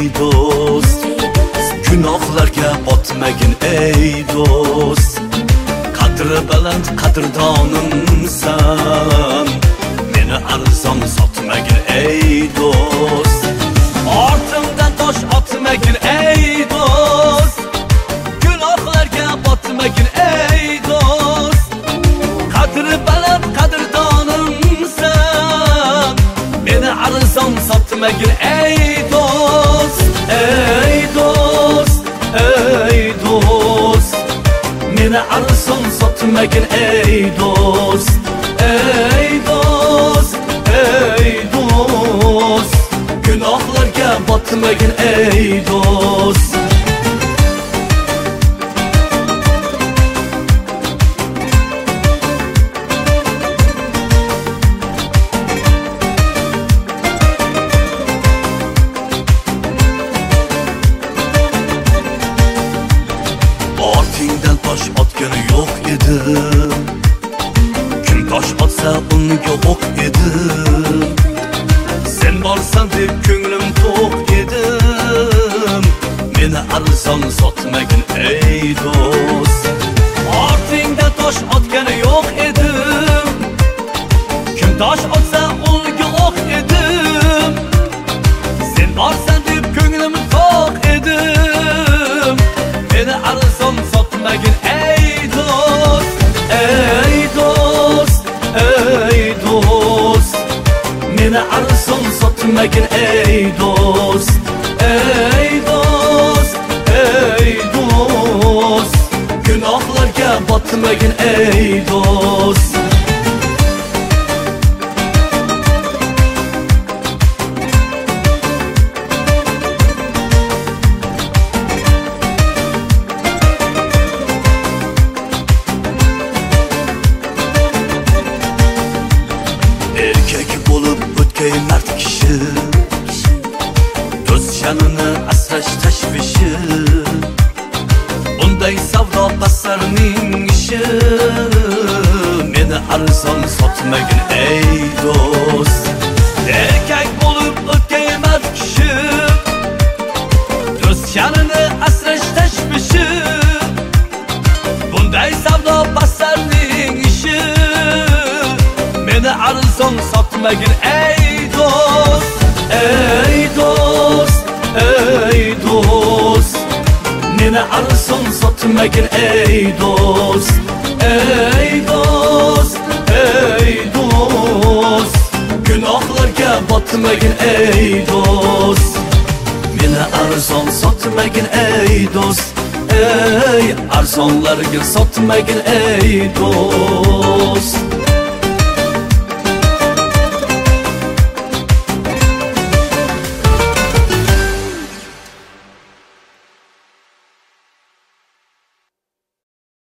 do'st, gunohlarga botmagin ey do'st. Qadri baland qadrdonimsan, meni arzon sotmagin ey do'st. Ortimdan tosh otmagin ey do'st, gunohlarga botmagin ey do'st. Qadri baland qadrdonimsan, meni arzon sotmagin ey do'st. Ey do'st, ey do'st, meni arzon sotmagin ey do'st. Ey do'st, ey do'st, gunohlarga botmagin ey do'st. Ortingdan tosh otgani yo'q edi, kim tosh otsa unga o'q edi. Sen borsan deb ko'nglim to'q edi, meni arzon sotmagin ey do'st. Ortingdan tosh otgani yo'q edi, kim tosh otsa unga o'q edi. Sen borsan deb ko'nglim to'q edi, meni arzon sotmagin ey do'st. Ey do'st, ey do'st, meni arzon sotmagin ey do'st. Ey do'st, ey do'st, gunohlarga botmagin ey do'st. Erkak bo'lib o'tkay mard kishi, do'st shanini asrash tashvishi. Bunday savdo pasarning ishi, meni arzon sotmagin ey do'st. Erkak bo'lib o'tkay mard kishi, do'st shanini asrash tashvishi. Bunday savdo pasarning ishi, meni arzon sotmagin ey do'st. Ey do'st, ey do'st, meni arzon sotmagin ey do'st. Ey do'st, ey do'st, gunohlarga botmagin ey do'st. Meni arzon sotmagin ey do'st. Ey arzonlarga sotmagin ey do'st.